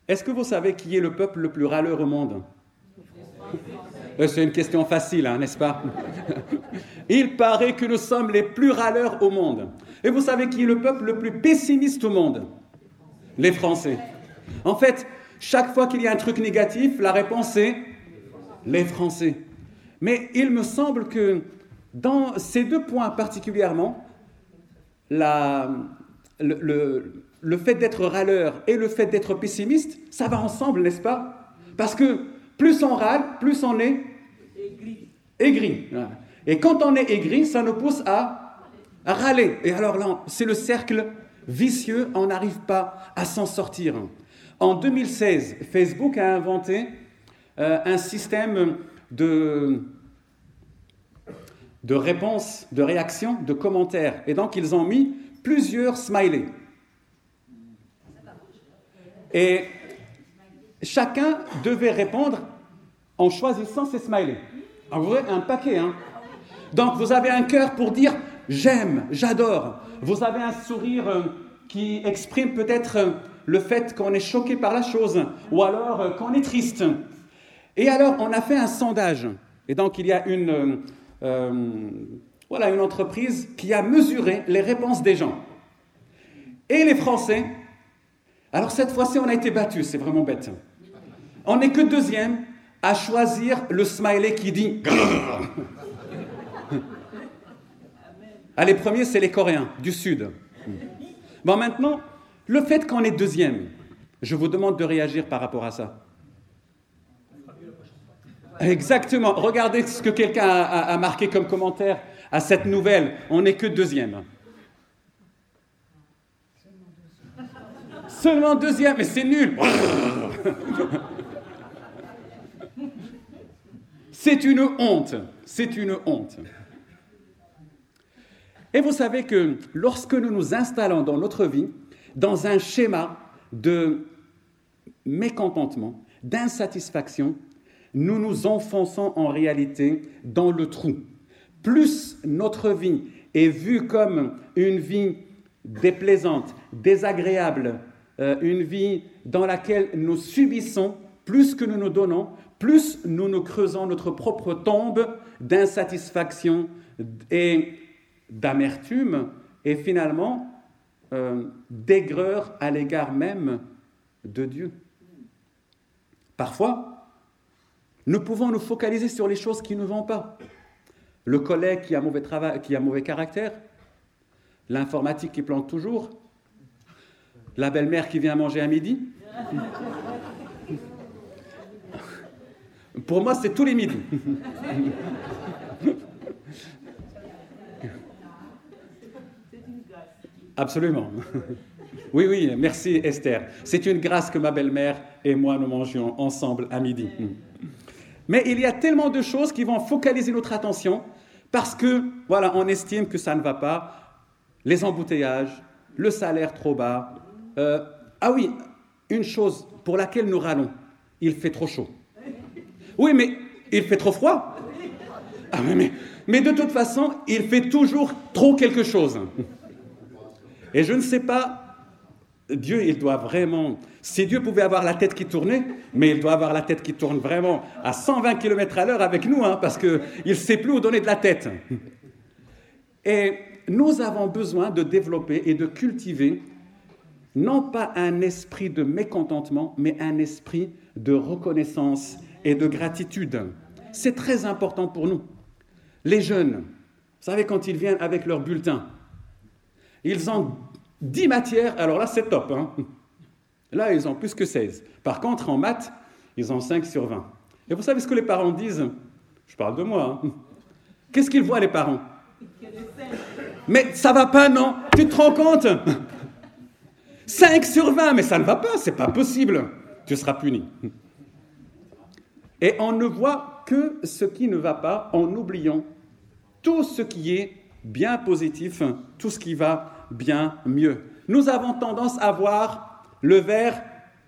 Est-ce que vous savez qui est le peuple le plus râleur au monde? C'est une question facile, hein, n'est-ce pas? Il paraît que nous sommes les plus râleurs au monde. Et vous savez qui est le peuple le plus pessimiste au monde? Les Français. En fait, chaque fois qu'il y a un truc négatif, la réponse est les Français. Mais il me semble que dans ces deux points particulièrement, le fait d'être râleur et le fait d'être pessimiste, ça va ensemble, n'est-ce pas? Parce que plus on râle, plus on est aigri. Et quand on est aigri, ça nous pousse à râler. Et alors là, c'est le cercle vicieux, on n'arrive pas à s'en sortir. En 2016, Facebook a inventé un système de réponse, de réaction, de commentaires. Et donc, ils ont mis plusieurs smileys. Et chacun devait répondre en choisissant ses smileys. En vrai, un paquet, hein. Donc, vous avez un cœur pour dire « j'aime »,« j'adore ». Vous avez un sourire qui exprime peut-être le fait qu'on est choqué par la chose, ou alors qu'on est triste. Et alors, on a fait un sondage. Et donc, il y a une entreprise qui a mesuré les réponses des gens. Et les Français, alors cette fois-ci, on a été battus, c'est vraiment bête. On n'est que deuxième à choisir le smiley qui dit « Ah, les premiers, c'est les Coréens du Sud. Bon, maintenant, le fait qu'on est deuxième, je vous demande de réagir par rapport à ça. Exactement. Regardez ce que quelqu'un a marqué comme commentaire à cette nouvelle. On n'est que deuxième. Seulement deuxième, mais c'est nul. C'est une honte. C'est une honte. Et vous savez que lorsque nous nous installons dans notre vie, dans un schéma de mécontentement, d'insatisfaction, nous nous enfonçons en réalité dans le trou. Plus notre vie est vue comme une vie déplaisante, désagréable, une vie dans laquelle nous subissons, plus que nous nous donnons, plus nous nous creusons notre propre tombe d'insatisfaction et d'amertume et finalement d'aigreur à l'égard même de Dieu. Parfois, nous pouvons nous focaliser sur les choses qui ne vont pas. Le collègue qui a mauvais caractère, l'informatique qui plante toujours, la belle-mère qui vient manger à midi. Pour moi, c'est tous les midis. Absolument. Oui, merci Esther. C'est une grâce que ma belle-mère et moi nous mangions ensemble à midi. Mais il y a tellement de choses qui vont focaliser notre attention parce que, voilà, on estime que ça ne va pas. Les embouteillages, le salaire trop bas. Ah oui, une chose pour laquelle nous râlons, il fait trop chaud. Oui, mais il fait trop froid. Ah, mais de toute façon, il fait toujours trop quelque chose. Et je ne sais pas, Dieu, il doit vraiment... Si Dieu pouvait avoir la tête qui tournait, mais il doit avoir la tête qui tourne vraiment à 120 km/h avec nous, hein, parce qu'il ne sait plus où donner de la tête. Et nous avons besoin de développer et de cultiver, non pas un esprit de mécontentement, mais un esprit de reconnaissance et de gratitude. C'est très important pour nous. Les jeunes, vous savez, quand ils viennent avec leur bulletin, ils ont 10 matières, alors là, c'est top. Hein. Là, ils ont plus que 16. Par contre, en maths, ils ont 5 sur 20. Et vous savez ce que les parents disent? Je parle de moi. Hein. Qu'est-ce qu'ils voient, les parents? Mais ça va pas, non? Tu te rends compte? 5 sur 20, mais ça ne va pas, c'est pas possible. Tu seras puni. Et on ne voit que ce qui ne va pas en oubliant tout ce qui est bien positif, tout ce qui va bien mieux. Nous avons tendance à voir le verre...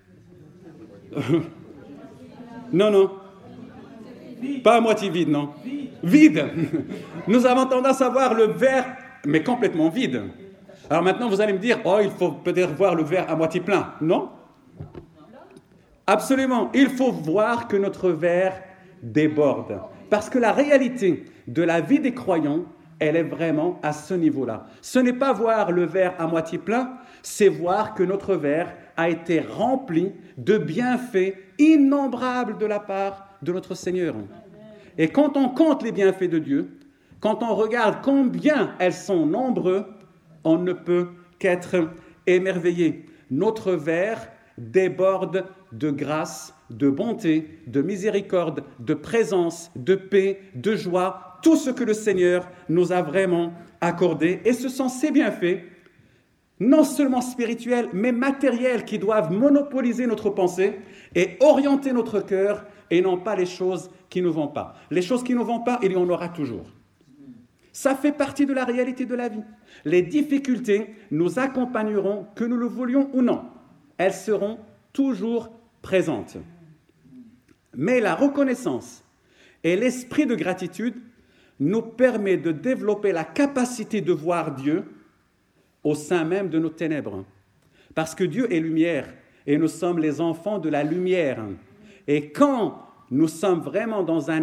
non. Pas à moitié vide, non. Vide. Nous avons tendance à voir le verre, mais complètement vide. Alors maintenant, vous allez me dire, il faut peut-être voir le verre à moitié plein. Non. Absolument. Il faut voir que notre verre déborde. Parce que la réalité de la vie des croyants, elle est vraiment à ce niveau-là. Ce n'est pas voir le verre à moitié plein, c'est voir que notre verre a été rempli de bienfaits innombrables de la part de notre Seigneur. Et quand on compte les bienfaits de Dieu, quand on regarde combien elles sont nombreuses, on ne peut qu'être émerveillé. Notre verre déborde de grâce, de bonté, de miséricorde, de présence, de paix, de joie, tout ce que le Seigneur nous a vraiment accordé. Et ce sont ces bienfaits, non seulement spirituels, mais matériels, qui doivent monopoliser notre pensée et orienter notre cœur, et non pas les choses qui ne vont pas. Les choses qui ne vont pas, il y en aura toujours. Ça fait partie de la réalité de la vie. Les difficultés nous accompagneront, que nous le voulions ou non. Elles seront toujours présentes. Mais la reconnaissance et l'esprit de gratitude nous permet de développer la capacité de voir Dieu au sein même de nos ténèbres. Parce que Dieu est lumière et nous sommes les enfants de la lumière. Et quand nous sommes vraiment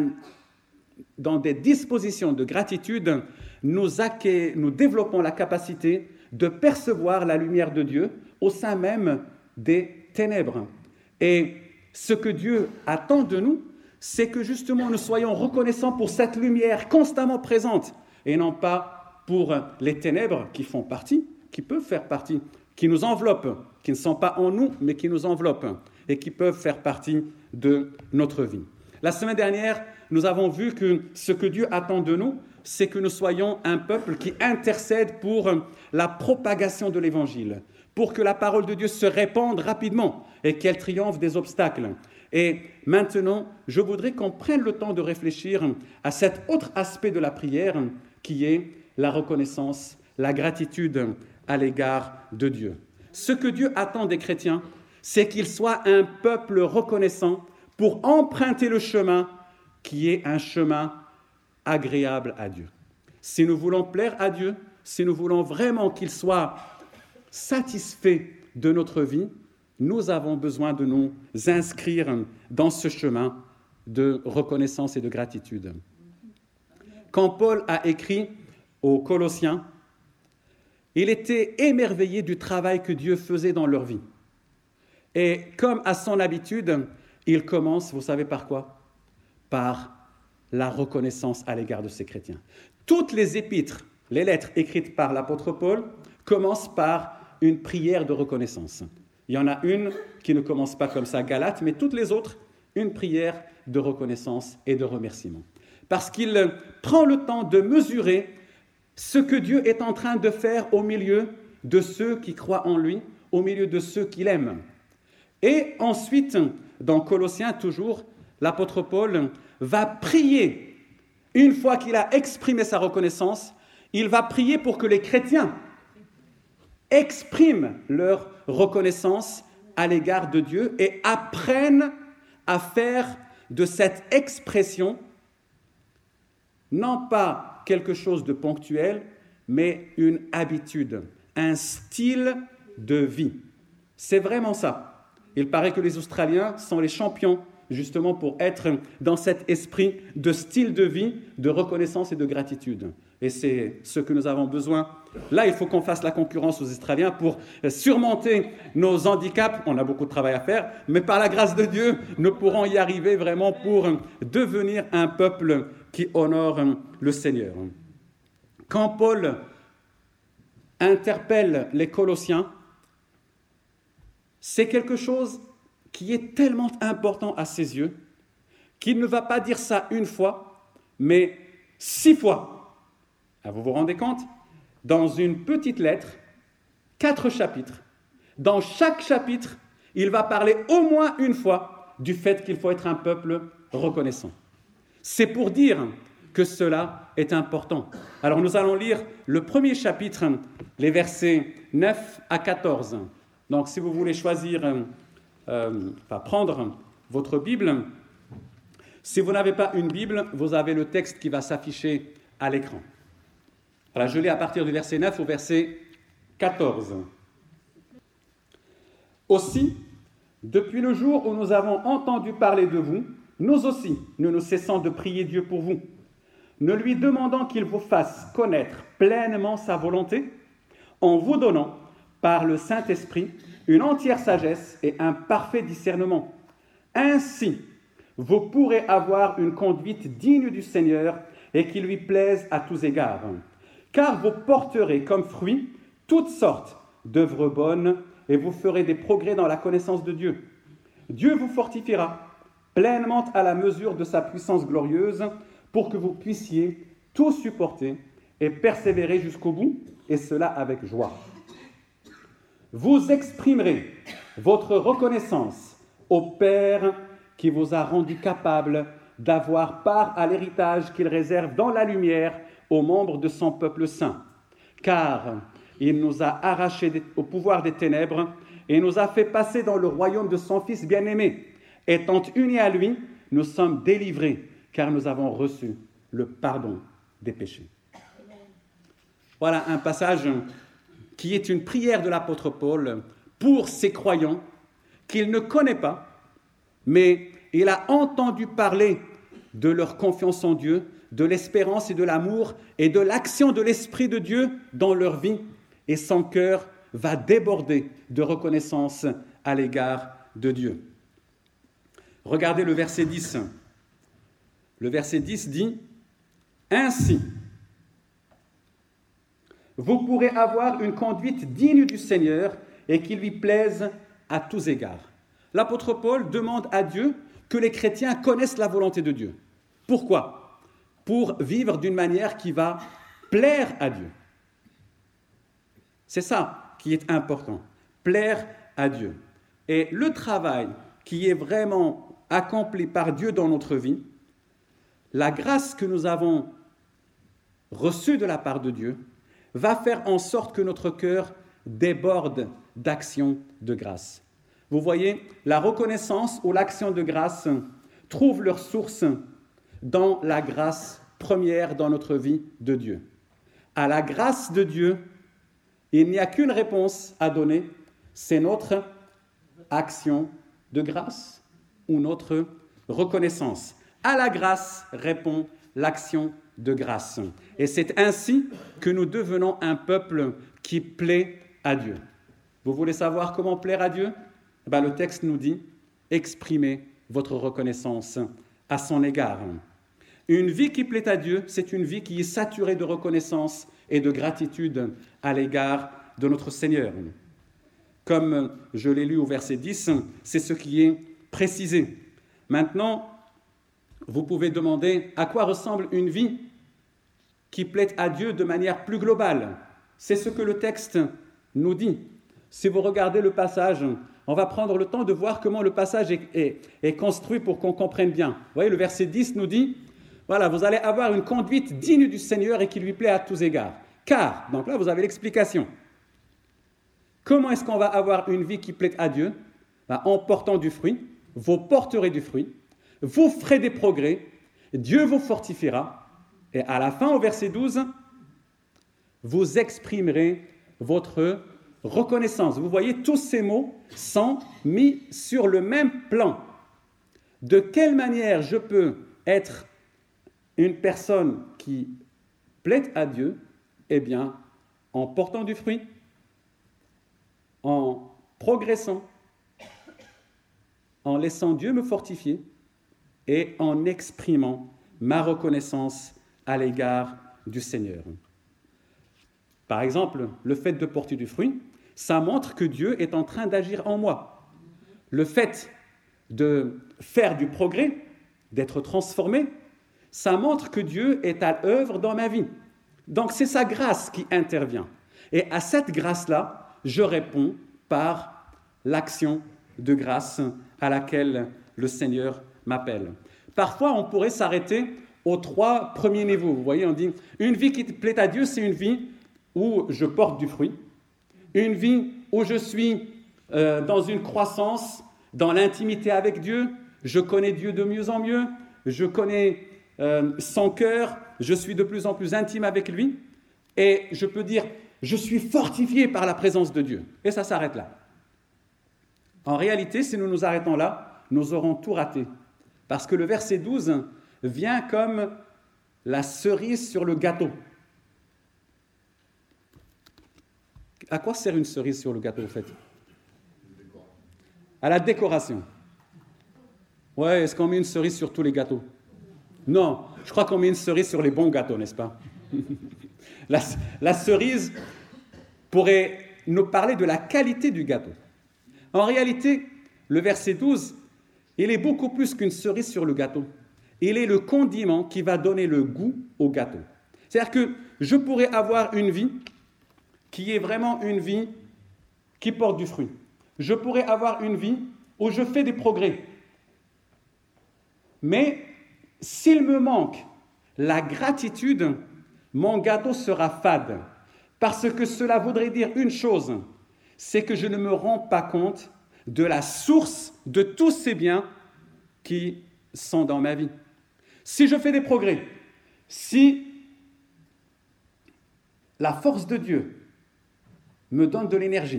dans des dispositions de gratitude, nous développons la capacité de percevoir la lumière de Dieu au sein même des ténèbres. Et ce que Dieu attend de nous, c'est que justement nous soyons reconnaissants pour cette lumière constamment présente et non pas pour les ténèbres qui font partie, qui peuvent faire partie, qui nous enveloppent, qui ne sont pas en nous, mais qui nous enveloppent et qui peuvent faire partie de notre vie. La semaine dernière, nous avons vu que ce que Dieu attend de nous, c'est que nous soyons un peuple qui intercède pour la propagation de l'Évangile, pour que la parole de Dieu se répande rapidement et qu'elle triomphe des obstacles. Et maintenant, je voudrais qu'on prenne le temps de réfléchir à cet autre aspect de la prière qui est la reconnaissance, la gratitude à l'égard de Dieu. Ce que Dieu attend des chrétiens, c'est qu'ils soient un peuple reconnaissant pour emprunter le chemin qui est un chemin agréable à Dieu. Si nous voulons plaire à Dieu, si nous voulons vraiment qu'il soit satisfait de notre vie, nous avons besoin de nous inscrire dans ce chemin de reconnaissance et de gratitude. Quand Paul a écrit aux Colossiens, il était émerveillé du travail que Dieu faisait dans leur vie. Et comme à son habitude, il commence, vous savez par quoi ? Par la reconnaissance à l'égard de ces chrétiens. Toutes les épîtres, les lettres écrites par l'apôtre Paul, commencent par une prière de reconnaissance. Il y en a une qui ne commence pas comme ça, Galates, mais toutes les autres, une prière de reconnaissance et de remerciement. Parce qu'il prend le temps de mesurer ce que Dieu est en train de faire au milieu de ceux qui croient en lui, au milieu de ceux qu'il aime. Et ensuite, dans Colossiens toujours, l'apôtre Paul va prier. Une fois qu'il a exprimé sa reconnaissance, il va prier pour que les chrétiens expriment leur reconnaissance à l'égard de Dieu et apprennent à faire de cette expression non pas quelque chose de ponctuel, mais une habitude, un style de vie. C'est vraiment ça. Il paraît que les Australiens sont les champions justement pour être dans cet esprit de style de vie, de reconnaissance et de gratitude. Et c'est ce que nous avons besoin. Là, il faut qu'on fasse la concurrence aux Australiens pour surmonter nos handicaps. On a beaucoup de travail à faire, mais par la grâce de Dieu, nous pourrons y arriver vraiment pour devenir un peuple qui honore le Seigneur. Quand Paul interpelle les Colossiens, c'est quelque chose qui est tellement important à ses yeux qu'il ne va pas dire ça une fois, mais 6 fois. Vous vous rendez compte ? Dans une petite lettre, 4 chapitres. Dans chaque chapitre, il va parler au moins une fois du fait qu'il faut être un peuple reconnaissant. C'est pour dire que cela est important. Alors nous allons lire le premier chapitre, les versets 9 à 14. Donc si vous voulez prendre votre Bible, si vous n'avez pas une Bible, vous avez le texte qui va s'afficher à l'écran. Alors je lis à partir du verset 9 au verset 14. Aussi, Depuis le jour où nous avons entendu parler de vous, nous aussi, nous ne cessons de prier Dieu pour vous, ne lui demandant qu'il vous fasse connaître pleinement sa volonté, en vous donnant, par le Saint-Esprit, une entière sagesse et un parfait discernement. Ainsi, vous pourrez avoir une conduite digne du Seigneur et qui lui plaise à tous égards, car vous porterez comme fruit toutes sortes d'œuvres bonnes et vous ferez des progrès dans la connaissance de Dieu. Dieu vous fortifiera pleinement à la mesure de sa puissance glorieuse pour que vous puissiez tout supporter et persévérer jusqu'au bout, et cela avec joie. Vous exprimerez votre reconnaissance au Père qui vous a rendu capable d'avoir part à l'héritage qu'il réserve dans la lumière aux membres de son peuple saint, car il nous a arrachés au pouvoir des ténèbres et nous a fait passer dans le royaume de son Fils bien-aimé. Étant unis à lui, nous sommes délivrés, car nous avons reçu le pardon des péchés. Voilà un passage qui est une prière de l'apôtre Paul pour ces croyants qu'il ne connaît pas, mais il a entendu parler de leur confiance en Dieu, de l'espérance et de l'amour et de l'action de l'Esprit de Dieu dans leur vie, et son cœur va déborder de reconnaissance à l'égard de Dieu. Regardez le verset 10. Le verset 10 dit « Ainsi, vous pourrez avoir une conduite digne du Seigneur et qui lui plaise à tous égards. » L'apôtre Paul demande à Dieu que les chrétiens connaissent la volonté de Dieu. Pourquoi ? Pour vivre d'une manière qui va plaire à Dieu. C'est ça qui est important, plaire à Dieu. Et le travail qui est vraiment accompli par Dieu dans notre vie, la grâce que nous avons reçue de la part de Dieu, va faire en sorte que notre cœur déborde d'actions de grâce. Vous voyez, la reconnaissance ou l'action de grâce trouve leur source dans la grâce première dans notre vie de Dieu. À la grâce de Dieu, il n'y a qu'une réponse à donner, c'est notre action de grâce ou notre reconnaissance. À la grâce répond l'action de grâce. Et c'est ainsi que nous devenons un peuple qui plaît à Dieu. Vous voulez savoir comment plaire à Dieu ? Le texte nous dit « Exprimez votre reconnaissance à son égard ». Une vie qui plaît à Dieu, c'est une vie qui est saturée de reconnaissance et de gratitude à l'égard de notre Seigneur. Comme je l'ai lu au verset 10, c'est ce qui est précisé. Maintenant, vous pouvez demander à quoi ressemble une vie qui plaît à Dieu de manière plus globale. C'est ce que le texte nous dit. Si vous regardez le passage, on va prendre le temps de voir comment le passage est construit pour qu'on comprenne bien. Vous voyez, le verset 10 nous dit, voilà, vous allez avoir une conduite digne du Seigneur et qui lui plaît à tous égards. Car, donc là, vous avez l'explication. Comment est-ce qu'on va avoir une vie qui plaît à Dieu ? En portant du fruit, vous porterez du fruit, vous ferez des progrès, Dieu vous fortifiera, et à la fin, au verset 12, vous exprimerez votre reconnaissance. Vous voyez, tous ces mots sont mis sur le même plan. De quelle manière je peux être une personne qui plaît à Dieu ? Eh bien, en portant du fruit, en progressant, en laissant Dieu me fortifier et en exprimant ma reconnaissance à l'égard du Seigneur. Par exemple, le fait de porter du fruit, ça montre que Dieu est en train d'agir en moi. Le fait de faire du progrès, d'être transformé, ça montre que Dieu est à l'œuvre dans ma vie. Donc c'est sa grâce qui intervient. Et à cette grâce-là, je réponds par l'action de grâce à laquelle le Seigneur m'appelle. Parfois, on pourrait s'arrêter aux 3 premiers niveaux. Vous voyez, on dit, une vie qui plaît à Dieu, c'est une vie où je porte du fruit. Une vie où je suis dans une croissance, dans l'intimité avec Dieu. Je connais Dieu de mieux en mieux. Je connais son cœur. Je suis de plus en plus intime avec lui. Et je peux dire, je suis fortifié par la présence de Dieu. Et ça s'arrête là. En réalité, si nous nous arrêtons là, nous aurons tout raté. Parce que le verset 12 vient comme la cerise sur le gâteau. À quoi sert une cerise sur le gâteau, en fait? À la décoration. Ouais, est-ce qu'on met une cerise sur tous les gâteaux? Non, je crois qu'on met une cerise sur les bons gâteaux, n'est-ce pas? La cerise pourrait nous parler de la qualité du gâteau. En réalité, le verset 12, il est beaucoup plus qu'une cerise sur le gâteau. Il est le condiment qui va donner le goût au gâteau. C'est-à-dire que je pourrais avoir une vie qui est vraiment une vie qui porte du fruit. Je pourrais avoir une vie où je fais des progrès. Mais s'il me manque la gratitude, mon gâteau sera fade. Parce que cela voudrait dire une chose, c'est que je ne me rends pas compte de la source de tous ces biens qui sont dans ma vie. Si je fais des progrès, si la force de Dieu me donne de l'énergie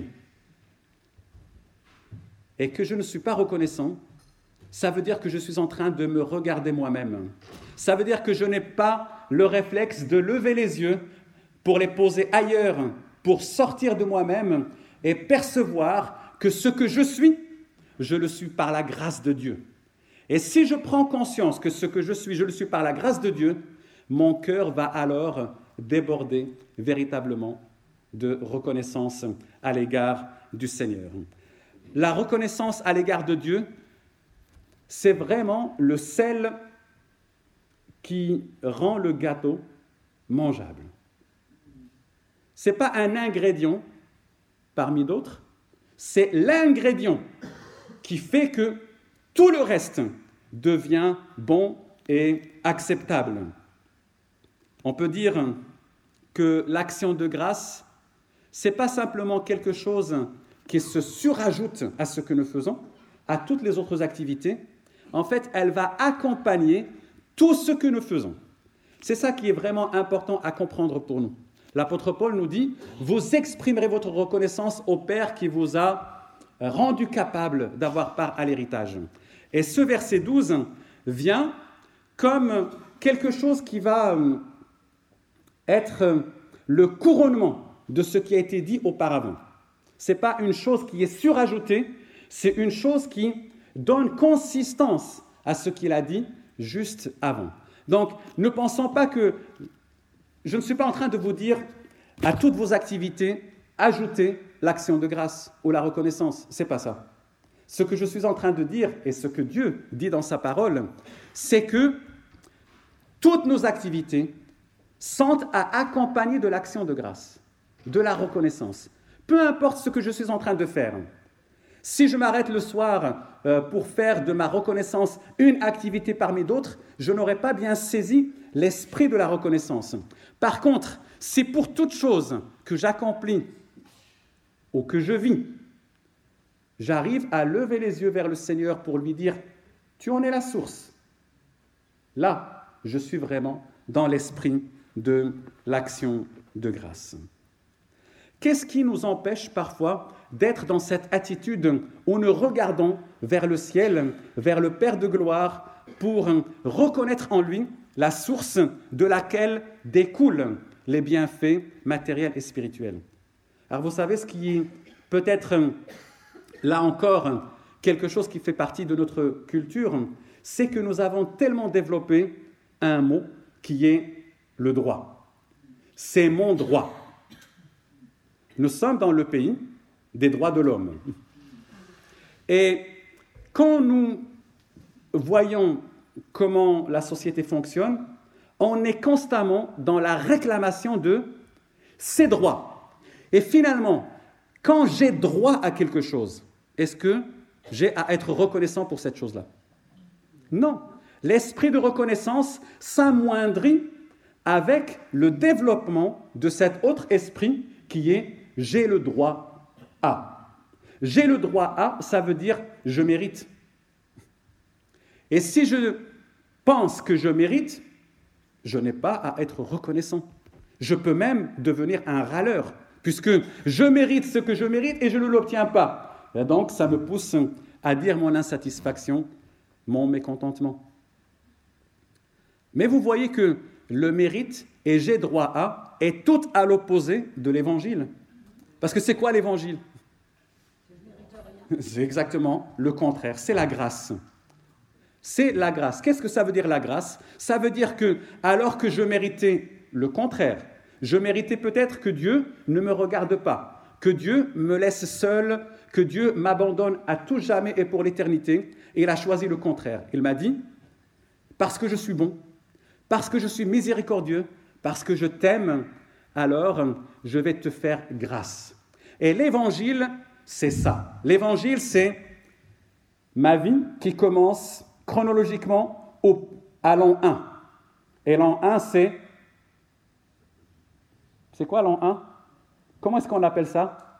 et que je ne suis pas reconnaissant, ça veut dire que je suis en train de me regarder moi-même. Ça veut dire que je n'ai pas le réflexe de lever les yeux pour les poser ailleurs, pour sortir de moi-même et percevoir que ce que je le suis par la grâce de Dieu. Et si je prends conscience que ce que je le suis par la grâce de Dieu, mon cœur va alors déborder véritablement de reconnaissance à l'égard du Seigneur. La reconnaissance à l'égard de Dieu, c'est vraiment le sel qui rend le gâteau mangeable. Ce n'est pas un ingrédient parmi d'autres, c'est l'ingrédient qui fait que tout le reste devient bon et acceptable. On peut dire que l'action de grâce, ce n'est pas simplement quelque chose qui se surajoute à ce que nous faisons, à toutes les autres activités. En fait, elle va accompagner tout ce que nous faisons. C'est ça qui est vraiment important à comprendre pour nous. L'apôtre Paul nous dit, vous exprimerez votre reconnaissance au Père qui vous a rendu capable d'avoir part à l'héritage. Et ce verset 12 vient comme quelque chose qui va être le couronnement de ce qui a été dit auparavant. Ce n'est pas une chose qui est surajoutée, c'est une chose qui donne consistance à ce qu'il a dit juste avant. Donc, ne pensons pas que... Je ne suis pas en train de vous dire à toutes vos activités, ajoutez l'action de grâce ou la reconnaissance. Ce n'est pas ça. Ce que je suis en train de dire et ce que Dieu dit dans sa parole, c'est que toutes nos activités sont à accompagner de l'action de grâce, de la reconnaissance. Peu importe ce que je suis en train de faire. Si je m'arrête le soir pour faire de ma reconnaissance une activité parmi d'autres, je n'aurais pas bien saisi l'esprit de la reconnaissance. Par contre, si pour toute chose que j'accomplis ou que je vis, j'arrive à lever les yeux vers le Seigneur pour lui dire « Tu en es la source », là, je suis vraiment dans l'esprit de l'action de grâce. Qu'est-ce qui nous empêche parfois d'être dans cette attitude où nous regardons vers le ciel, vers le Père de gloire, pour reconnaître en lui la source de laquelle découlent les bienfaits matériels et spirituels? Alors vous savez, ce qui est peut-être, là encore, quelque chose qui fait partie de notre culture, c'est que nous avons tellement développé un mot qui est le droit. C'est mon droit. Nous sommes dans le pays des droits de l'homme. Et quand nous voyons comment la société fonctionne, on est constamment dans la réclamation de ces droits. Et finalement, quand j'ai droit à quelque chose, est-ce que j'ai à être reconnaissant pour cette chose-là? Non. L'esprit de reconnaissance s'amoindrit avec le développement de cet autre esprit qui est « j'ai le droit à ». J'ai le droit à, ça veut dire « je mérite ». Et si je pense que je mérite, je n'ai pas à être reconnaissant. Je peux même devenir un râleur, puisque je mérite ce que je mérite et je ne l'obtiens pas. Et donc, ça me pousse à dire mon insatisfaction, mon mécontentement. Mais vous voyez que le mérite et j'ai droit à est tout à l'opposé de l'évangile. Parce que c'est quoi l'évangile? C'est exactement le contraire, c'est la grâce. C'est la grâce. Qu'est-ce que ça veut dire la grâce? Ça veut dire que, alors que je méritais le contraire, je méritais peut-être que Dieu ne me regarde pas, que Dieu me laisse seul, que Dieu m'abandonne à tout jamais et pour l'éternité, et il a choisi le contraire. Il m'a dit, parce que je suis bon, parce que je suis miséricordieux, parce que je t'aime, alors je vais te faire grâce. Et l'évangile, c'est ça. L'évangile, c'est ma vie qui commence chronologiquement à l'an 1. Et l'an 1, c'est... C'est quoi l'an 1? Comment est-ce qu'on appelle ça?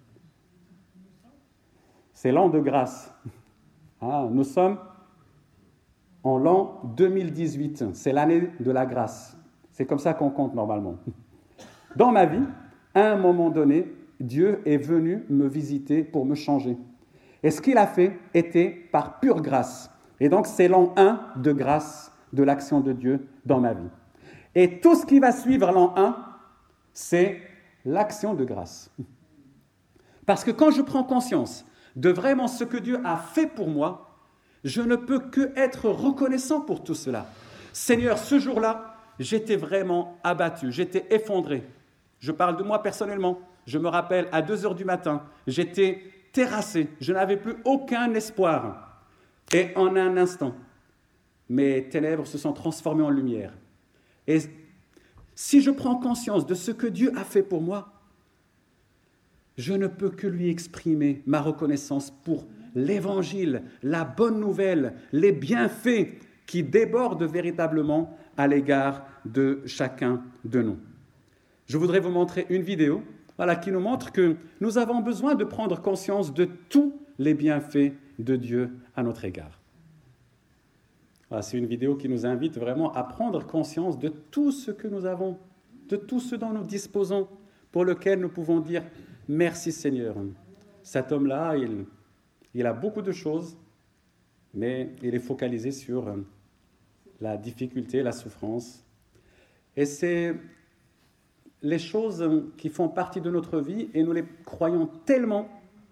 C'est l'an de grâce. Ah, nous sommes en l'an 2018. C'est l'année de la grâce. C'est comme ça qu'on compte normalement. Dans ma vie, à un moment donné, Dieu est venu me visiter pour me changer. Et ce qu'il a fait était par pure grâce. Et donc, c'est l'an 1 de grâce de l'action de Dieu dans ma vie. Et tout ce qui va suivre l'an 1, c'est l'action de grâce. Parce que quand je prends conscience de vraiment ce que Dieu a fait pour moi, je ne peux que être reconnaissant pour tout cela. Seigneur, ce jour-là, j'étais vraiment abattu, j'étais effondré. Je parle de moi personnellement. Je me rappelle, à 2 heures du matin, j'étais terrassé, je n'avais plus aucun espoir. Et en un instant, mes ténèbres se sont transformées en lumière. Et si je prends conscience de ce que Dieu a fait pour moi, je ne peux que lui exprimer ma reconnaissance pour l'évangile, la bonne nouvelle, les bienfaits qui débordent véritablement à l'égard de chacun de nous. Je voudrais vous montrer une vidéo qui nous montre que nous avons besoin de prendre conscience de tous les bienfaits de Dieu à notre égard. Voilà, c'est une vidéo qui nous invite vraiment à prendre conscience de tout ce que nous avons, de tout ce dont nous disposons, pour lequel nous pouvons dire « Merci Seigneur ». Cet homme-là, il a beaucoup de choses, mais il est focalisé sur la difficulté, la souffrance. Et c'est les choses qui font partie de notre vie et nous les croyons tellement,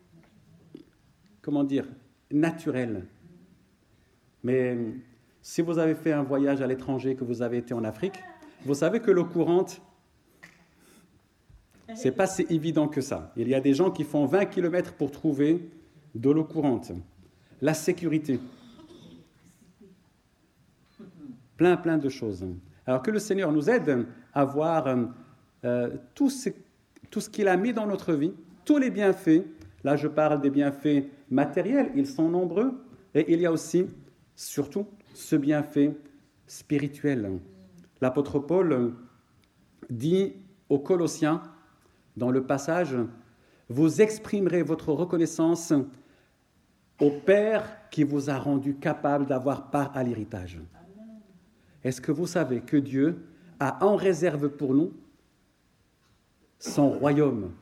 naturelles. Mais si vous avez fait un voyage à l'étranger, que vous avez été en Afrique, vous savez que l'eau courante, c'est pas si évident que ça. Il y a des gens qui font 20 km pour trouver de l'eau courante. La sécurité. Plein de choses. Alors que le Seigneur nous aide à voir tout ce qu'il a mis dans notre vie, tous les bienfaits. Là, je parle des bienfaits matériels, ils sont nombreux. Et il y a aussi, surtout, ce bienfait spirituel. L'apôtre Paul dit aux Colossiens, dans le passage, « Vous exprimerez votre reconnaissance au Père qui vous a rendu capable d'avoir part à l'héritage. » Est-ce que vous savez que Dieu a en réserve pour nous son royaume?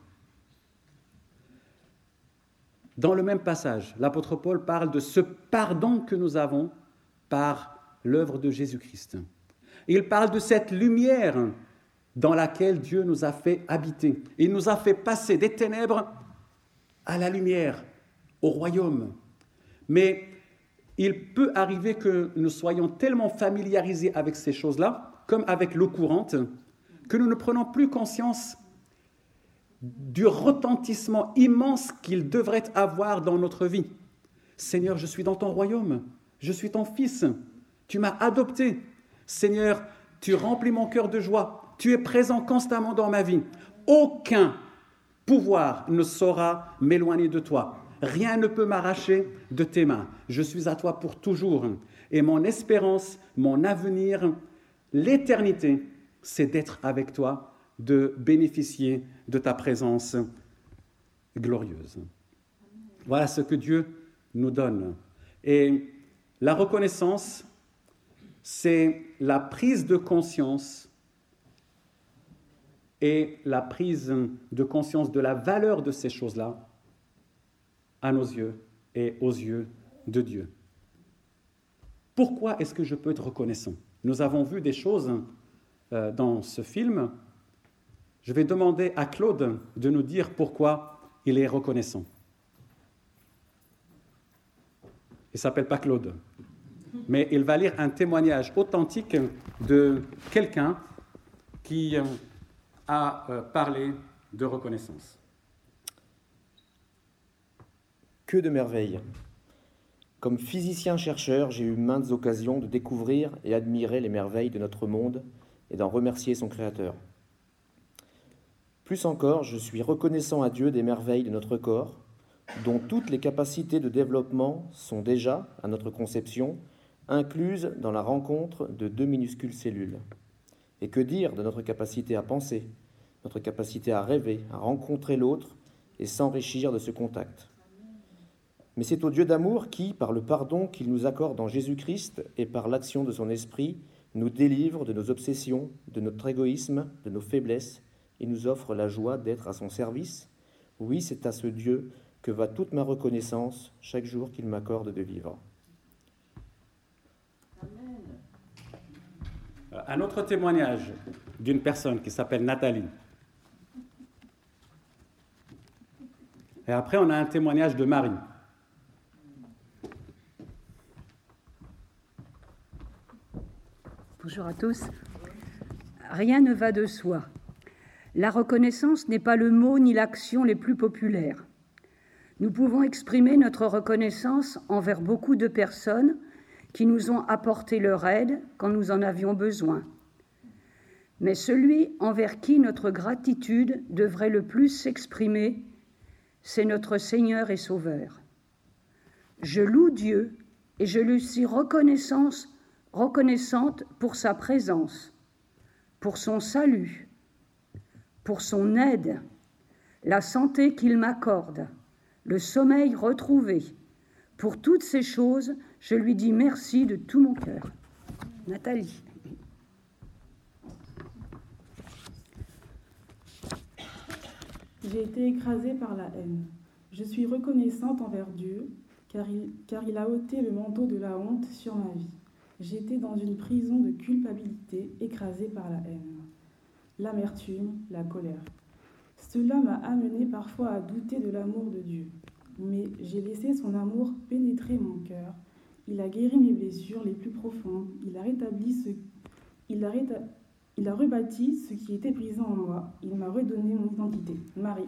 Dans le même passage, l'apôtre Paul parle de ce pardon que nous avons par l'œuvre de Jésus-Christ. Il parle de cette lumière dans laquelle Dieu nous a fait habiter. Il nous a fait passer des ténèbres à la lumière, au royaume. Mais il peut arriver que nous soyons tellement familiarisés avec ces choses-là, comme avec l'eau courante, que nous ne prenons plus conscience du retentissement immense qu'il devrait avoir dans notre vie. Seigneur, je suis dans ton royaume, je suis ton fils, tu m'as adopté. Seigneur, tu remplis mon cœur de joie, tu es présent constamment dans ma vie. Aucun pouvoir ne saura m'éloigner de toi. Rien ne peut m'arracher de tes mains. Je suis à toi pour toujours. Et mon espérance, mon avenir, l'éternité, c'est d'être avec toi, de bénéficier de ta présence glorieuse. Voilà ce que Dieu nous donne. Et la reconnaissance, c'est la prise de conscience et la prise de conscience de la valeur de ces choses-là à nos yeux et aux yeux de Dieu. Pourquoi est-ce que je peux être reconnaissant? Nous avons vu des choses dans ce film. Je vais demander à Claude de nous dire pourquoi il est reconnaissant. Il ne s'appelle pas Claude, mais il va lire un témoignage authentique de quelqu'un qui a parlé de reconnaissance. Que de merveilles! Comme physicien-chercheur, j'ai eu maintes occasions de découvrir et admirer les merveilles de notre monde et d'en remercier son Créateur. Plus encore, je suis reconnaissant à Dieu des merveilles de notre corps, dont toutes les capacités de développement sont déjà, à notre conception, incluses dans la rencontre de 2 minuscules cellules. Et que dire de notre capacité à penser, notre capacité à rêver, à rencontrer l'autre et s'enrichir de ce contact. Mais c'est au Dieu d'amour qui, par le pardon qu'il nous accorde en Jésus-Christ et par l'action de son Esprit, nous délivre de nos obsessions, de notre égoïsme, de nos faiblesses, et nous offre la joie d'être à son service. Oui, c'est à ce Dieu que va toute ma reconnaissance chaque jour qu'il m'accorde de vivre. Un autre témoignage d'une personne qui s'appelle Nathalie. Et après, on a un témoignage de Marie. Bonjour à tous. Rien ne va de soi. La reconnaissance n'est pas le mot ni l'action les plus populaires. Nous pouvons exprimer notre reconnaissance envers beaucoup de personnes qui nous ont apporté leur aide quand nous en avions besoin. Mais celui envers qui notre gratitude devrait le plus s'exprimer, c'est notre Seigneur et Sauveur. Je loue Dieu et je lui suis reconnaissante pour sa présence, pour son salut, pour son aide, la santé qu'il m'accorde, le sommeil retrouvé. Pour toutes ces choses, je lui dis merci de tout mon cœur. Nathalie. J'ai été écrasée par la haine. Je suis reconnaissante envers Dieu, car il a ôté le manteau de la honte sur ma vie. J'étais dans une prison de culpabilité, écrasée par la haine, l'amertume, la colère. Cela m'a amené parfois à douter de l'amour de Dieu. Mais j'ai laissé son amour pénétrer mon cœur. Il a guéri mes blessures les plus profondes. Il a rebâti ce qui était brisé en moi. Il m'a redonné mon identité. Marie.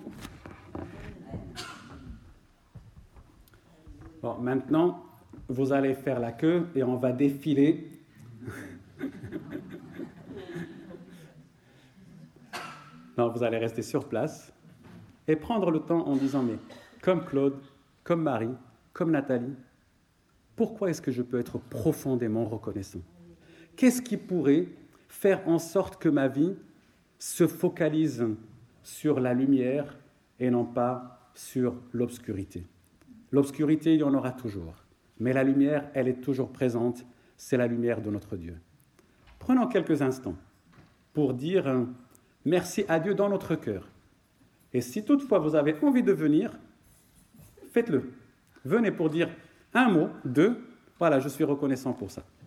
Bon, maintenant, vous allez faire la queue et on va défiler. Non, vous allez rester sur place et prendre le temps en disant, mais comme Claude, comme Marie, comme Nathalie, pourquoi est-ce que je peux être profondément reconnaissant? Qu'est-ce qui pourrait faire en sorte que ma vie se focalise sur la lumière et non pas sur l'obscurité? L'obscurité, il y en aura toujours. Mais la lumière, elle est toujours présente. C'est la lumière de notre Dieu. Prenons quelques instants pour dire merci à Dieu dans notre cœur. Et si toutefois vous avez envie de venir, faites-le. Venez pour dire un mot, 2, voilà, je suis reconnaissant pour ça.